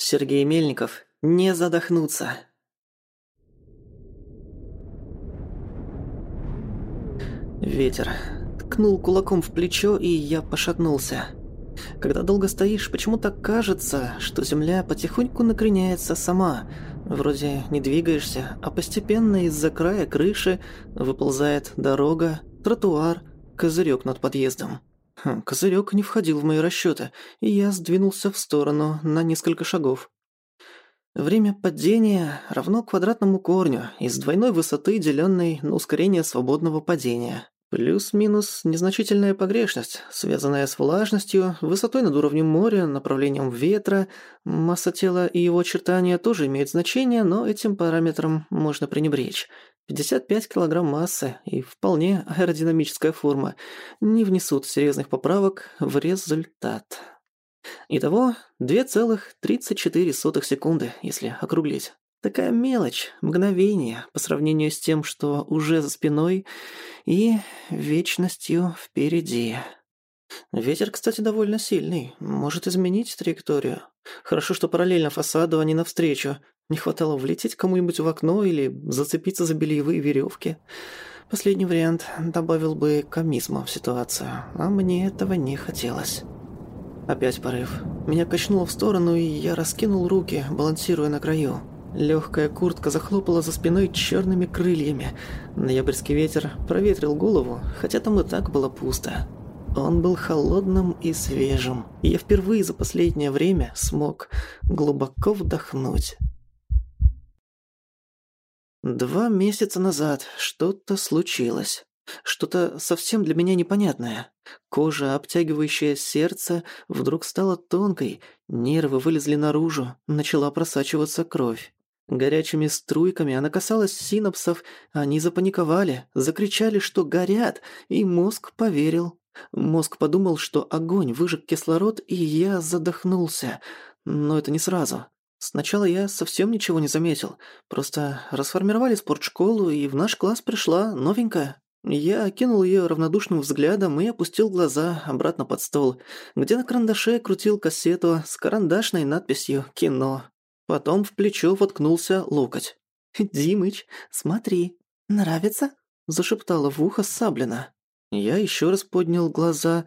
Сергей Мельников. Не задохнуться. Ветер. Ткнул кулаком в плечо, и я пошатнулся. Когда долго стоишь, почему-то кажется, что земля потихоньку накреняется сама. Вроде не двигаешься, а постепенно из-за края крыши выползает дорога, тротуар, козырек над подъездом. Козырек не входил в мои расчеты, и я сдвинулся в сторону на несколько шагов. Время падения равно квадратному корню из двойной высоты, деленной на ускорение свободного падения. Плюс-минус незначительная погрешность, связанная с влажностью, высотой над уровнем моря, направлением ветра. Масса тела и его очертания тоже имеют значение, но этим параметром можно пренебречь. 55 килограмм массы и вполне аэродинамическая форма не внесут серьезных поправок в результат. Итого 2,34 секунды, если округлить. Такая мелочь, мгновение по сравнению с тем, что уже за спиной, и вечностью впереди. Ветер, кстати, довольно сильный, может изменить траекторию. Хорошо, что параллельно фасаду, а не навстречу. Не хватало влететь кому-нибудь в окно или зацепиться за бельевые веревки. Последний вариант добавил бы комизма в ситуацию, а мне этого не хотелось. Опять порыв. Меня качнуло в сторону, и я раскинул руки, балансируя на краю. Легкая куртка захлопала за спиной черными крыльями. Ноябрьский ветер проветрил голову, хотя там и так было пусто. Он был холодным и свежим, и я впервые за последнее время смог глубоко вдохнуть. 2 месяца назад что-то случилось. Что-то совсем для меня непонятное. Кожа, обтягивающая сердце, вдруг стала тонкой, нервы вылезли наружу, начала просачиваться кровь. Горячими струйками она касалась синапсов, они запаниковали, закричали, что горят, и мозг поверил. Мозг подумал, что огонь выжег кислород, и я задохнулся. Но это не сразу. Сначала я совсем ничего не заметил. Просто расформировали спортшколу, и в наш класс пришла новенькая. Я окинул её равнодушным взглядом и опустил глаза обратно под стол, где на карандаше крутил кассету с карандашной надписью «Кино». Потом в плечо воткнулся локоть. «Димыч, смотри, нравится?» – зашептала в ухо Саблина. Я ещё раз поднял глаза.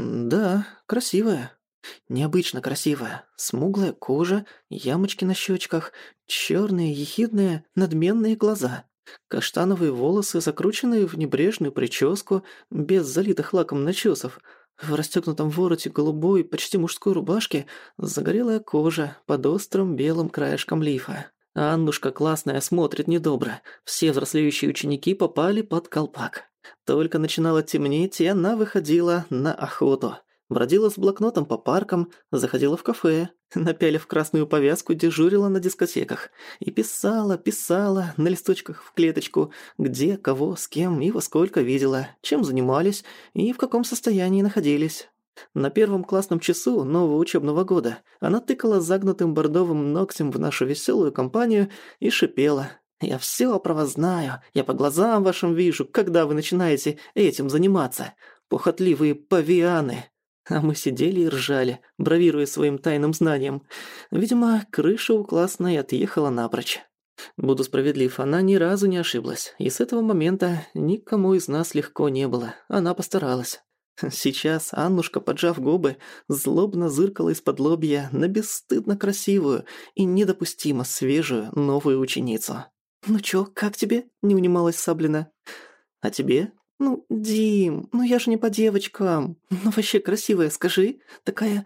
Да, красивая. Необычно красивая. Смуглая кожа, ямочки на щёчках, чёрные, ехидные, надменные глаза. Каштановые волосы, закрученные в небрежную прическу, без залитых лаком начесов. В расстёгнутом вороте голубой, почти мужской рубашки загорелая кожа под острым белым краешком лифа. Аннушка классная смотрит недобро. Все взрослеющие ученики попали под колпак. Только начинало темнеть, и она выходила на охоту. Бродила с блокнотом по паркам, заходила в кафе, напялив красную повязку, дежурила на дискотеках. И писала на листочках в клеточку, где, кого, с кем и во сколько видела, чем занимались и в каком состоянии находились. На первом классном часу нового учебного года она тыкала загнутым бордовым ногтем в нашу веселую компанию и шипела: «Я всё про вас знаю, я по глазам вашим вижу, когда вы начинаете этим заниматься, похотливые павианы». А мы сидели и ржали, бравируя своим тайным знанием. Видимо, крыша у классной отъехала напрочь. Буду справедлив, она ни разу не ошиблась, и с этого момента никому из нас легко не было, она постаралась. Сейчас Аннушка, поджав губы, злобно зыркала из-под лобья на бесстыдно красивую и недопустимо свежую новую ученицу. «Ну чё, как тебе?» – не унималась Саблина. «А тебе?» «Ну, Дим, ну я же не по девочкам. Ну вообще красивая, скажи. Такая...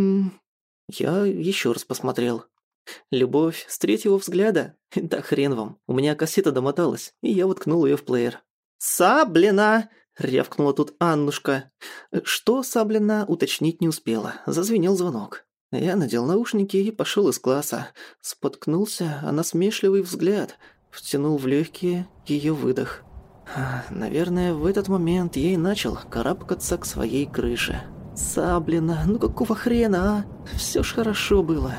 Я еще раз посмотрел. Любовь с третьего взгляда? Да хрен вам. У меня кассета домоталась, и я воткнул ее в плеер. «Саблина!» — рявкнула тут Аннушка. Что Саблина уточнить не успела. Зазвенел звонок. Я надел наушники и пошел из класса. Споткнулся о насмешливый взгляд. Втянул в легкие ее выдох. Наверное, в этот момент я и начал карабкаться к своей крыше. Саблина, ну какого хрена, а? Всё ж хорошо было.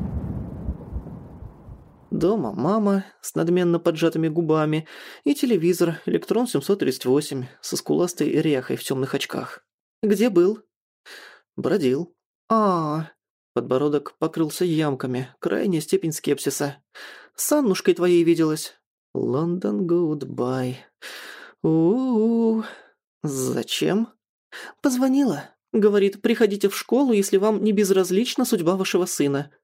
Дома мама с надменно поджатыми губами и телевизор Электрон 738 со скуластой ряхой в темных очках. «Где был?» «Бродил». Подбородок покрылся ямками, крайняя степень скепсиса. «С Аннушкой твоей виделась». «Лондон, гудбай». У-у-у. Зачем? Позвонила. Говорит, приходите в школу, если вам не безразлична судьба вашего сына.